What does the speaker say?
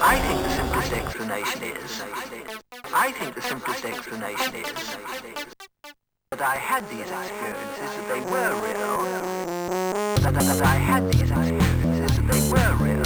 I think the simplest explanation is, I think the simplest explanation is that I had these experiences, that they were real, that I had these experiences, that they were real.